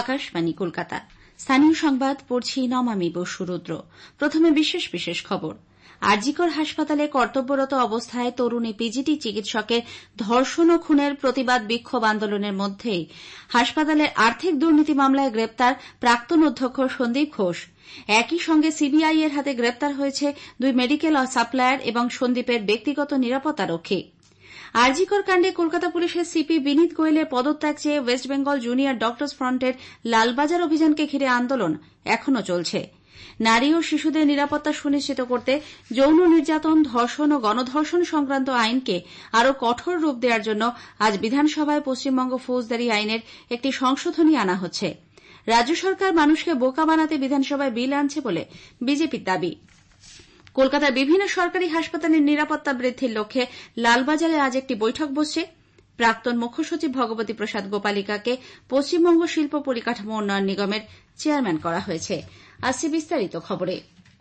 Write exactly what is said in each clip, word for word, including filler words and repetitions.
আকাশবাণী কলকাতা। স্থানীয় সংবাদ পড়ছি নমামি বসুরুদ্র। প্রথমে বিশেষ বিশেষ খবর। আরজিকর হাসপাতালে কর্তব্যরত অবস্থায় তরুণী পিজিটি চিকিৎসকের ধর্ষণ ও খুনের প্রতিবাদ বিক্ষোভ আন্দোলনের মধ্যেই হাসপাতালের আর্থিক দুর্নীতি মামলায় গ্রেপ্তার প্রাক্তন অধ্যক্ষ সন্দীপ ঘোষ। একই সঙ্গে সিবিআই এর হাতে গ্রেপ্তার হয়েছে দুই মেডিকেল সাপ্লায়ার এবং সন্দীপের ব্যক্তিগত নিরাপত্তারক্ষী। আরজিকর কাণ্ডে কলকাতা পুলিশের সিপি বিনীত গোয়েলের পদত্যাগ চেয়ে ওয়েস্ট বেঙ্গল জুনিয়র ডক্টরস ফ্রন্টের লালবাজার অভিযানকে ঘিরে আন্দোলন এখনও চলছে। নারী ও শিশুদের নিরাপত্তা সুনিশ্চিত করতে যৌন নির্যাতন, ধর্ষণ ও গণধর্ষণ সংক্রান্ত আইনকে আরও কঠোর রূপ দেওয়ার জন্য আজ বিধানসভায় পশ্চিমবঙ্গ ফৌজদারি আইনের একটি সংশোধনী আনা হচ্ছে। রাজ্য সরকার মানুষকে বোকা বানাতে বিধানসভায় বিল আনছে বলে বিজেপির দাবি। কলকাতার বিভিন্ন সরকারি হাসপাতালের নিরাপত্তা বৃদ্ধির লক্ষ্যে লালবাজারে আজ একটি বৈঠক বসছে। প্রাক্তন মুখ্য সচিব ভগবতী প্রসাদ গোপালিকাকে পশ্চিমবঙ্গ শিল্প পরিকাঠামো উন্নয়ন নিগমের চেয়ারম্যান করা হয়েছে। আসছে বিস্তারিত খবরে।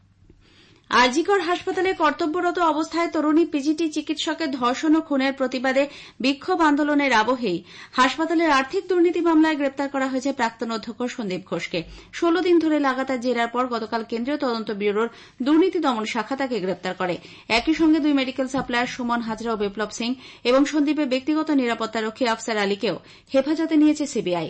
আরজিকর হাসপাতালে কর্তব্যরত অবস্থায় তরুণী পিজিটি চিকিৎসকের ধর্ষণ ও খুনের প্রতিবাদে বিক্ষোভ আন্দোলনের আবহেই হাসপাতালের আর্থিক দুর্নীতি মামলায় গ্রেপ্তার করা হয়েছে প্রাক্তন অধ্যক্ষ সন্দীপ ঘোষকে। ষোলো দিন ধরে লাগাতার জেরার পর গতকাল কেন্দ্রীয় তদন্ত ব্যুরোর দুর্নীতি দমন শাখা তাকে গ্রেপ্তার করে। একই সঙ্গে দুই মেডিকেল সাপ্লায়ার সুমন হাজরা ও বিপ্লব সিং এবং সন্দীপের ব্যক্তিগত নিরাপত্তারক্ষী আফসার আলীকেও হেফাজতে নিয়েছে সিবিআই।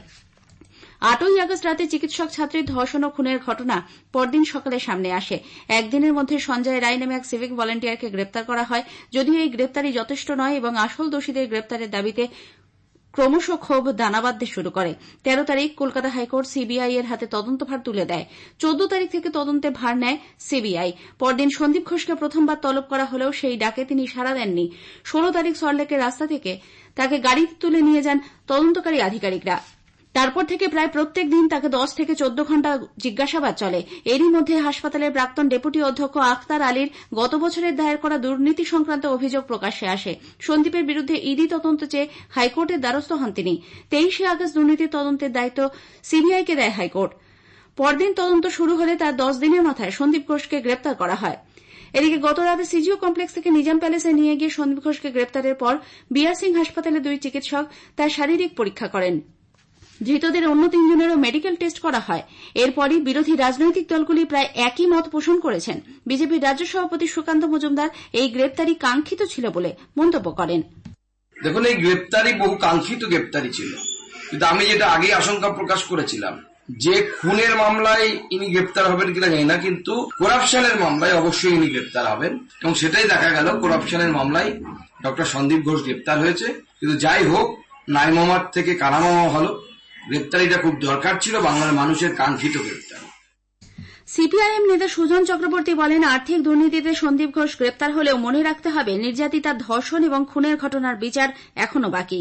আটই আগস্ট রাতে চিকিৎসক ছাত্রীর ধর্ষণ ও খুনের ঘটনা পরদিন সকালে সামনে আসে। একদিনের মধ্যে সঞ্জয় রায় নামে এক সিভিক ভলান্টিয়ারকে গ্রেপ্তার করা হয়। যদিও এই গ্রেপ্তারি যথেষ্ট নয় এবং আসল দোষীদের গ্রেপ্তারের দাবিতে ক্রমশ ক্ষোভ দানা বাঁধতে শুরু করে। তেরো তারিখ কলকাতা হাইকোর্ট সিবিআই এর হাতে তদন্তভার তুলে দেয়। চোদ্দ তারিখ থেকে তদন্তে ভার নেয় সিবিআই। পরদিন সন্দীপ ঘোষকে প্রথমবার তলব করা হলেও সেই ডাকে তিনি সাড়া দেননি। ষোলো তারিখ সল্টলেকের রাস্তা থেকে তাকে গাড়িতে তুলে নিয়ে যান তদন্তকারী আধিকারিকরা। তারপর থেকে প্রায় প্রত্যেক দিন তাকে দশ থেকে চোদ্দ ঘণ্টা জিজ্ঞাসাবাদ চলে। এরই মধ্যে হাসপাতালের প্রাক্তন ডেপুটি অধ্যক্ষ আখতার আলীর গত বছরের দায়ের করা দুর্নীতি সংক্রান্ত অভিযোগ প্রকাশ্যে আসে। সন্দীপের বিরুদ্ধে ইডি তদন্ত চেয়ে হাইকোর্টের দ্বারস্থ হন তিনি। তেইশে আগস্ট দুর্নীতির তদন্তের দায়িত্ব সিবিআইকে দেয় হাইকোর্ট। পরদিন তদন্ত শুরু হলে তার দশ দিনের মাথায় সন্দীপ ঘোষকে গ্রেপ্তার করা হয়। এদিকে গত রাতে সিজিও কমপ্লেক্স থেকে নিজাম প্যালেসে নিয়ে গিয়ে সন্দীপ ঘোষকে গ্রেপ্তারের পর বিআর সিং হাসপাতালে দুই চিকিৎসক তার শারীরিক পরীক্ষা করেন। ধৃতদের অন্য তিনজনেরও মেডিকেল টেস্ট করা হয়। এরপরই বিরোধী রাজনৈতিক দলগুলি প্রায় একই মত পোষণ করেছেন। বিজেপির রাজ্য সভাপতি সুকান্ত মজুমদার এই গ্রেপ্তারি কাঙ্ক্ষিত ছিল বলে মন্তব্য করেন। দেখুন, এই গ্রেপ্তারি বহু কাঙ্ক্ষিত গ্রেপ্তারি ছিল, কিন্তু আমি যেটা আগে আশঙ্কা প্রকাশ করেছিলাম যে খুনের মামলায় ইনি গ্রেপ্তার হবেন কিনা জানি না, কিন্তু করাপশনের মামলায় অবশ্যই ইনি গ্রেপ্তার হবেন এবং সেটাই দেখা গেল। করাপশনের মামলায় ডক্টর সন্দীপ ঘোষ গ্রেপ্তার হয়েছে। কিন্তু যাই হোক, নাই মামার থেকে কানা মামা হলো। গ্রেপ্তারিটা খুব দরকার ছিল, বাংলার মানুষের কাঙ্ক্ষিত গ্রেপ্তারি। সিপিআইএম নেতা সুজন চক্রবর্তী বলেন, আর্থিক দুর্নীতিতে সন্দীপ ঘোষ গ্রেপ্তার হলেও মনে রাখতে হবে নির্যাতিতার ধর্ষণ এবং খুনের ঘটনার বিচার এখনো বাকি।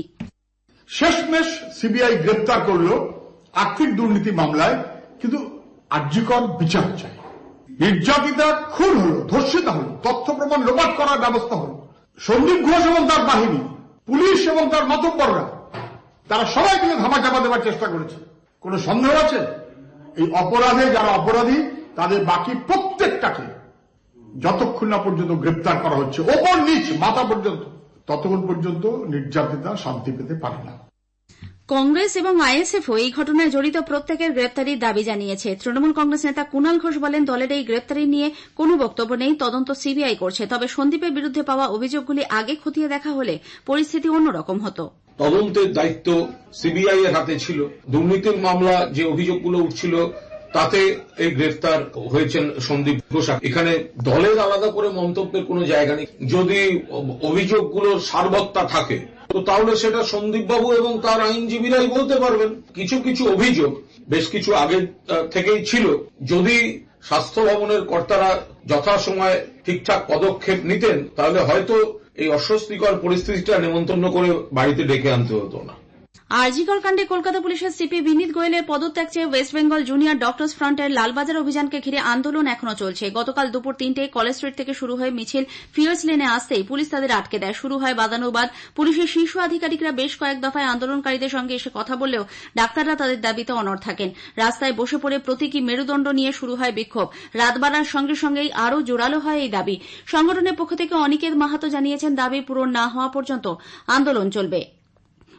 শেষমেশ সিবিআই গ্রেপ্তার করলো আর্থিক দুর্নীতি মামলায়, কিন্তু আর্যিকর বিচার চাই। নির্যাতিতা খুন হলো, ধর্ষিত হলো, তথ্য প্রমাণ লোপাট করার ব্যবস্থা হলো। সন্দীপ ঘোষ এবং তার বাহিনী, পুলিশ এবং তার মাতব্বররা, তারা সবাই মিলে ধামাচাপা দেওয়ার চেষ্টা করেছে। কোন সন্দেহ আছে? এই অপরাধে যারা অপরাধী তাদের বাকি প্রত্যেকটাকে যতক্ষণ না পর্যন্ত গ্রেপ্তার করা হচ্ছে, ওপর নিচ মাথা পর্যন্ত, ততক্ষণ পর্যন্ত নির্যাতিতা শান্তি পেতে পারে না। কংগ্রেস এবং আইএসএফও এই ঘটনায় জড়িত প্রত্যেকের গ্রেপ্তারির দাবি জানিয়েছে। তৃণমূল কংগ্রেস নেতা কুণাল ঘোষ বলেন, দলের এই গ্রেপ্তারি নিয়ে কোনো বক্তব্য নেই, তদন্ত সিবিআই করছে। তবে সন্দীপের বিরুদ্ধে পাওয়া অভিযোগগুলি আগে খতিয়ে দেখা হলে পরিস্থিতি অন্যরকম হতো। তদন্তের দায়িত্ব সিবিআই এর হাতে ছিল। দুর্নীতির মামলা যে অভিযোগগুলো উঠছিল তাতে এই গ্রেফতার হয়েছেন সন্দীপ ঘোষ। এখানে দলের আলাদা করে মন্তব্যের কোনো জায়গা নেই। যদি অভিযোগগুলোর সারবত্তা থাকে তো তাহলে সেটা সন্দীপ বাবু এবং তার আইনজীবীরাই বলতে পারবেন। কিছু কিছু অভিযোগ বেশ কিছু আগে থেকেই ছিল। যদি স্বাস্থ্য ভবনের কর্তারা যথাসময়ে ঠিকঠাক পদক্ষেপ নিতেন তাহলে হয়তো এই অস্বস্তিকর পরিস্থিতিটা নেমন্তন্ন করে বাড়িতে ডেকে আনতে হতো না। আরজিকর কাণ্ডে কলকাতা পুলিশের সিপি বিনীত গোয়েলের পদত্যাগ চেয়ে ওয়েস্ট বেঙ্গল জুনিয়র ডক্টরস ফ্রন্টের লালবাজার অভিযানকে ঘিরে আন্দোলন এখনো চলছে। গতকাল দুপুর তিনটে কলেজ স্ট্রিট থেকে শুরু হয়ে মিছিল ফিয়ার্স লেনে আসতেই পুলিশ তাদের আটকে দেয়। শুরু হয় বাদানুবাদ। পুলিশের শীর্ষ আধিকারিকরা বেশ কয়েক দফায় আন্দোলনকারীদের সঙ্গে এসে কথা বললেও ডাক্তাররা তাদের দাবিতে অনড় থাকেন। রাস্তায় বসে পড়ে প্রতীকী মেরুদণ্ড নিয়ে শুরু হয় বিক্ষোভ। রাত বাড়ার সঙ্গে সঙ্গেই আরও জোরালো হয় এই দাবি। সংগঠনের পক্ষ থেকে অনিকেত মাহাতো জানিয়েছেন, দাবি পূরণ না হওয়া পর্যন্ত আন্দোলন চলবে।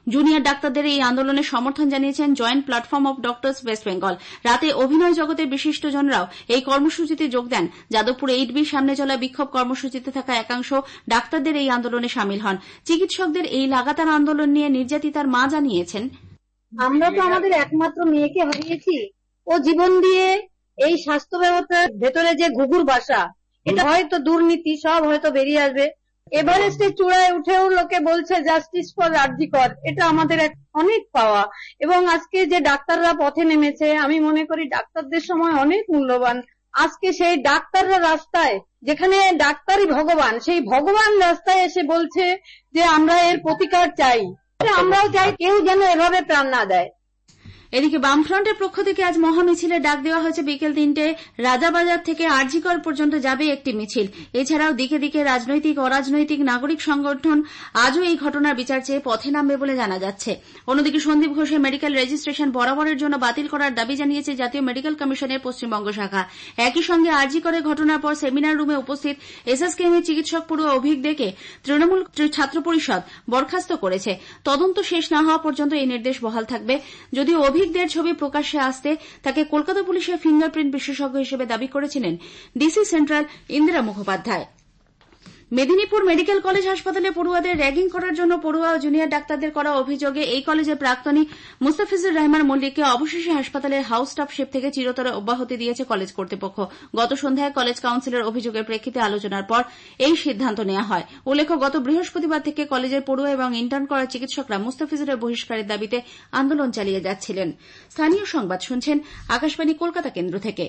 জুনিয়র ডাক্তারদের এই আন্দোলনে সমর্থন জানিয়েছেন joint platform of doctors West Bengal. রাতে অভিনয় জগতের বিশিষ্টজনরাও এই কর্মসূচিতে যোগ দেন। যাদবপুর এইট বির সামনে চলা বিক্ষোভ কর্মসূচিতে থাকা একাংশ ডাক্তারদের এই আন্দোলনে সামিল হন। চিকিৎসকদের এই লাগাতার আন্দোলন নিয়ে নির্যাতিতার মা জানিয়েছেন, আমরা তো আমাদের একমাত্র মেয়েকে হারিয়েছি। ও জীবন দিয়ে এই স্বাস্থ্য ব্যবস্থার ভেতরে যে ঘুঘুর বাসা, এটা হয়তো দুর্নীতি সব হয়তো বেরিয়ে আসবে। এভারেস্টের চূড়ায় উঠেও লোকে বলছে জাস্টিস ফর আরজি কর, এটা আমাদের অনেক পাওয়া। এবং আজকে যে ডাক্তাররা পথে নেমেছে, আমি মনে করি ডাক্তারদের সময় অনেক মূল্যবান। আজকে সেই ডাক্তাররা রাস্তায়, যেখানে ডাক্তারই ভগবান, সেই ভগবান রাস্তায় এসে বলছে যে আমরা এর প্রতিকার চাই। আমরাও চাই কেউ যেন এভাবে প্রাণ না দেয়। এদিকে বামফ্রন্টের পক্ষ থেকে আজ মহামিছিলের ডাক দেওয়া হয়েছে। বিকেল তিনটে রাজাবাজার থেকে আরজিকর পর্যন্ত যাবে একটি মিছিল। এছাড়াও দিকে দিকে রাজনৈতিক অরাজনৈতিক নাগরিক সংগঠন আজও এই ঘটনার বিচার চেয়ে পথে নামবে বলে জানা যাচ্ছে। অন্যদিকে সন্দীপ ঘোষের মেডিকেল রেজিস্ট্রেশন বরাবরের জন্য বাতিল করার দাবি জানিয়েছে জাতীয় মেডিকেল কমিশনের পশ্চিমবঙ্গ শাখা। একই সঙ্গে আরজিকরের ঘটনার পর সেমিনার রুমে উপস্থিত এসএসকেএমের চিকিৎসক পড়ুয়া অভিক দেকে তৃণমূল ছাত্র পরিষদ বরখাস্ত করেছে। তদন্ত শেষ না হওয়া পর্যন্ত এই নির্দেশ বহাল থাকবে। যদিও অভিজ্ঞদের ছবি প্রকাশ্যে আসতে তাকে কলকাতা পুলিশের ফিঙ্গারপ্রিন্ট বিশেষজ্ঞ হিসেবে দাবি করেছিলেন DC central Indira Mukhopadhyay. Medinipur medical college হাসপাতালে পড়ুয়াদের র্যাগিং করার জন্য পড়ুয়া ও জুনিয়র ডাক্তারদের করা অভিযোগে এই কলেজের প্রাক্তনী মুস্তাফিজুর রহমান মল্লিককে অবশেষে হাসপাতালের হাউস স্টাফশিপ থেকে চিরতরে অব্যাহতি দিয়েছে কলেজ কর্তৃপক্ষ। গত সন্ধ্যায় কলেজ কাউন্সিলের অভিযোগের প্রেক্ষিতে আলোচনার পর এই সিদ্ধান্ত নেওয়া হয়। উল্লেখ্য, গত বৃহস্পতিবার থেকে কলেজের পড়ুয়া এবং ইন্টার্ন করা চিকিৎসকরা মুস্তাফিজুরের বহিষ্কারের দাবিতে আন্দোলন চালিয়ে যাচ্ছিলেন। স্থানীয় সংবাদ শুনছেন আকাশবাণী কলকাতা কেন্দ্র থেকে।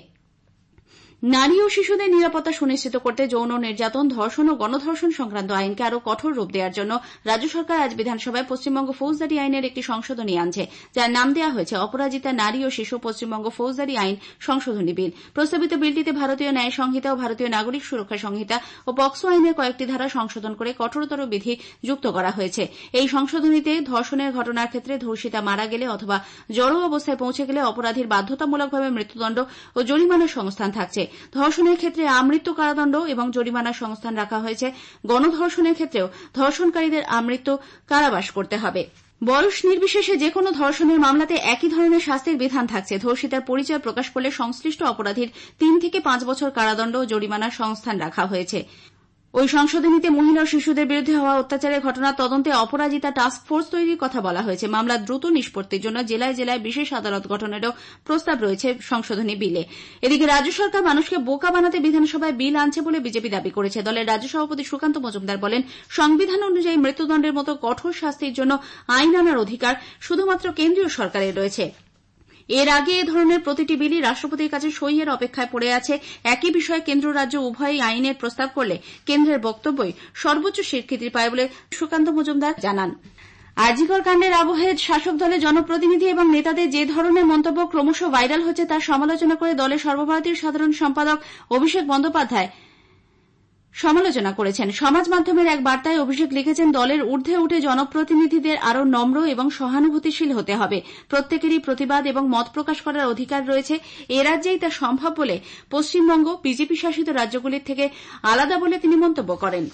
নারী ও শিশুদের নিরাপত্তা সুনিশ্চিত করতে যৌন নির্যাতন, ধর্ষণ ও গণধর্ষণ সংক্রান্ত আইনকে আরও কঠোর রূপ দেওয়ার জন্য রাজ্য সরকার আজ বিধানসভায় পশ্চিমবঙ্গ ফৌজদারি আইনের একটি সংশোধনী আনছে, যার নাম দেওয়া হয়েছে অপরাজিতা নারী ও শিশু পশ্চিমবঙ্গ ফৌজদারি আইন সংশোধনী বিল। প্রস্তাবিত বিলটিতে ভারতীয় ন্যায় সংহিতা ও ভারতীয় নাগরিক সুরক্ষা সংহিতা ও পক্সো আইনের কয়েকটি ধারা সংশোধন করে কঠোরতর বিধি যুক্ত করা হয়েছে। এই সংশোধনীতে ধর্ষণের ঘটনার ক্ষেত্রে ধর্ষিতা মারা গেলে অথবা জড়ো অবস্থায় পৌঁছে গেলে অপরাধীর বাধ্যতামূলকভাবে মৃত্যুদণ্ড ও জরিমানার সংস্থান থাকছে। ধর্ষণের ক্ষেত্রে আমৃত্যু কারাদণ্ড এবং জরিমানার সংস্থান রাখা হয়েছে। গণধর্ষণের ক্ষেত্রেও ধর্ষণকারীদের আমৃত্যু কারাবাস করতে হবে। বয়স নির্বিশেষে যেকোনো ধর্ষণের মামলাতে একই ধরনের শাস্তির বিধান থাকছে। ধর্ষিতার পরিচয় প্রকাশ করলে সংশ্লিষ্ট অপরাধীর তিন থেকে পাঁচ বছর কারাদণ্ড ও জরিমানার সংস্থান রাখা হয়েছে। ওই সংশোধনীতে মহিলা ও শিশুদের বিরুদ্ধে হওয়া অত্যাচারের ঘটনার তদন্তে অপরাজিতা টাস্ক ফোর্স তৈরির কথা বলা হয়েছে। মামলার দ্রুত নিষ্পত্তির জন্য জেলায় জেলায় বিশেষ আদালত গঠনেরও প্রস্তাব রয়েছে সংশোধনী বিলে। এদিকে রাজ্য সরকার মানুষকে বোকা বানাতে বিধানসভায় বিল আনছে বলে বিজেপি দাবি করেছে। দলের রাজ্য সভাপতি সুকান্ত মজুমদার বলেন, সংবিধান অনুযায়ী মৃত্যুদণ্ডের মতো কঠোর শাস্তির জন্য আইন আনার অধিকার শুধুমাত্র কেন্দ্রীয় সরকারের রয়েছে। এর আগে এ ধরনের প্রতিটি বিলই রাষ্ট্রপতির কাছে সইয়ের অপেক্ষায় পড়ে আছে। একই বিষয়ে কেন্দ্র রাজ্য উভয়ই আইনের প্রস্তাব করলে কেন্দ্রের বক্তব্যই সর্বোচ্চ স্বীকৃতি পায় বলে সুকান্ত মজুমদার জানান। আরজিকর কাণ্ডের আবহে শাসক দলের জনপ্রতিনিধি এবং নেতাদের যে ধরনের মন্তব্য ক্রমশ ভাইরাল হচ্ছে তার সমালোচনা করে দলের সর্বভারতীয় সাধারণ সম্পাদক অভিষেক বন্দ্যোপাধ্যায় সমালোচনা করেছেন। সমাজ মাধ্যমের এক বার্তায় অভিষেক লিখেছেন, দলের ঊর্ধ্বে উঠে জনপ্রতিনিধিদের আরও নম্র এবং সহানুভূতিশীল হতে হবে। প্রত্যেকেরই প্রতিবাদ এবং মত প্রকাশ করার অধিকার রয়েছে। এ রাজ্যেই তা সম্ভব বলে পশ্চিমবঙ্গ বিজেপি শাসিত রাজ্যগুলির থেকে আলাদা বলে তিনি মন্তব্য করেন।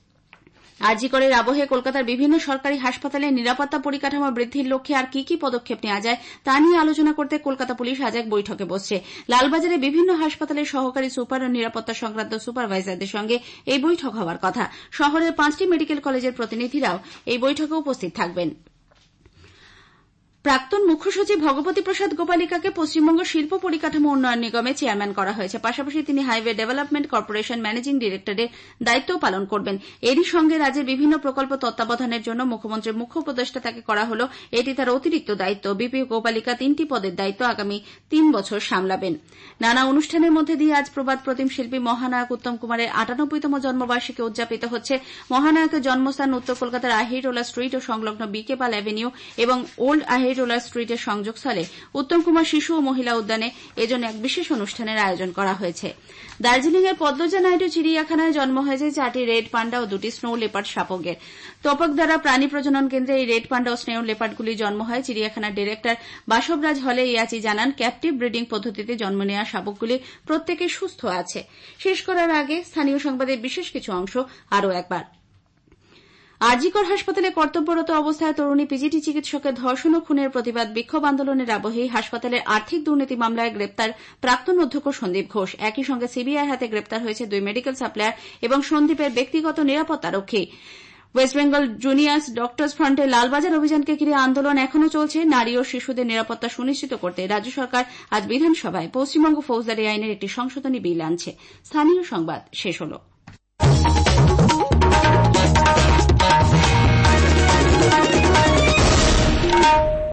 আরজিকরের আবহে কলকাতার বিভিন্ন সরকারি হাসপাতালে নিরাপত্তা পরিকাঠামো বৃদ্ধির লক্ষ্যে আর কি কি পদক্ষেপ নেওয়া যায় তা নিয়ে আলোচনা করতে কলকাতা পুলিশ আজ এক বৈঠকে বসছে। লালবাজারে বিভিন্ন হাসপাতালের সহকারী সুপার ও নিরাপত্তা সংক্রান্ত সুপারভাইজারদের সঙ্গে এই বৈঠক হওয়ার কথা। শহরের পাঁচটি মেডিকেল কলেজের প্রতিনিধিরাও এই বৈঠকে উপস্থিত থাকবেন। প্রাক্তন মুখ্য সচিব ভগবতী প্রসাদ গোপালিকাকে পশ্চিমবঙ্গ শিল্প পরিকাঠামো উন্নয়ন নিগমে চেয়ারম্যান করা হয়েছে। পাশাপাশি তিনি হাইওয়ে ডেভেলপমেন্ট কর্পোরেশন ম্যানেজিং ডিরেক্টরের দায়িত্বও পালন করবেন। এরই সঙ্গে রাজ্যের বিভিন্ন প্রকল্প তত্ত্বাবধানের জন্য মুখ্যমন্ত্রীর মুখ্য উপদেষ্টা তাকে করা হল। এটি তার অতিরিক্ত দায়িত্ব। বিপি গোপালিকা তিনটি পদের দায়িত্ব আগামী তিন বছর সামলাবেন। নানা অনুষ্ঠানের মধ্যে দিয়ে আজ প্রবাদ প্রতিম শিল্পী মহানায়ক উত্তম কুমারের আটানব্বইতম জন্মবার্ষিকী উদযাপিত হচ্ছে। মহানায়কের জন্মস্থান উত্তর কলকাতার আহিরোলা স্ট্রিট ও সংলগ্ন বিকে পাল অ্যাভিনিউ এবং ওল্ড আহির রোলার স্ট্রিটের সংযোগস্থলে উত্তম কুমার শিশু ও মহিলা উদ্যানে এজন্য এক বিশেষ অনুষ্ঠানের আয়োজন করা হয়েছে। দার্জিলিংয়ের পদ্মজা নাইডু চিড়িয়াখানায় জন্ম হয়েছে চারটি রেড পান্ডা ও দুটি স্নো লেপার্ড শাবকের। তপকদারা প্রাণী প্রজনন কেন্দ্রে এই রেড পান্ডা ও স্নো লেপার্ডগুলির জন্ম হয়। চিড়িয়াখানার ডিরেক্টর বাসবরাজ হলে ইয়াচি জানান, ক্যাপটিভ ব্রিডিং পদ্ধতিতে জন্ম নেওয়া শাবকগুলি প্রত্যেকে সুস্থ আছে। শেষ করার আগে স্থানীয় সংবাদের বিশেষ কিছু অংশ আরও একবার। আরজিকর হাসপাতালে কর্তব্যরত অবস্থায় তরুণী পিজিটি চিকিৎসকের ধর্ষণ ও খুনের প্রতিবাদ বিক্ষোভ আন্দোলনের আবহেই হাসপাতালের আর্থিক দুর্নীতি মামলায় গ্রেপ্তার প্রাক্তন অধ্যক্ষ সন্দীপ ঘোষ। একই সঙ্গে সিবিআই হাতে গ্রেপ্তার হয়েছে দুই মেডিকেল সাপ্লায়ার এবং সন্দীপের ব্যক্তিগত নিরাপত্তারক্ষী। ওয়েস্ট বেঙ্গল জুনিয়র্স ডক্টর্স ফ্রন্টের লালবাজার অভিযানকে ঘিরে আন্দোলন এখনো চলছে। নারী ও শিশুদের নিরাপত্তা সুনিশ্চিত করতে রাজ্য সরকার আজ বিধানসভায় পশ্চিমবঙ্গ ফৌজদারি আইনের একটি সংশোধনী বিল আনছে। স্থানীয় সংবাদ শেষ হল।